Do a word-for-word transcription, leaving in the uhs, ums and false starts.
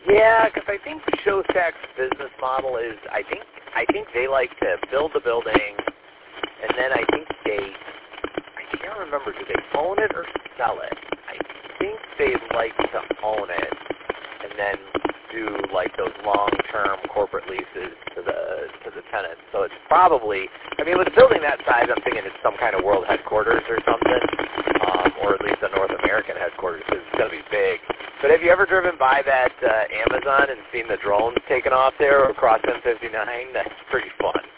Yeah, because I think Showstack's business model is, I think, I think they like to build the building, and then I think they, I can't remember, do they own it or sell it? I think they like to own it, and then do like those long-term corporate leases to the to the tenants. So it's probably, I mean, with a building that size, I'm thinking it's some kind of world headquarters or something, um, or at least a North American headquarters, because it's going to be big. But have you ever driven by that uh, Amazon and seen the drones taking off there across M fifty-nine? That's pretty fun.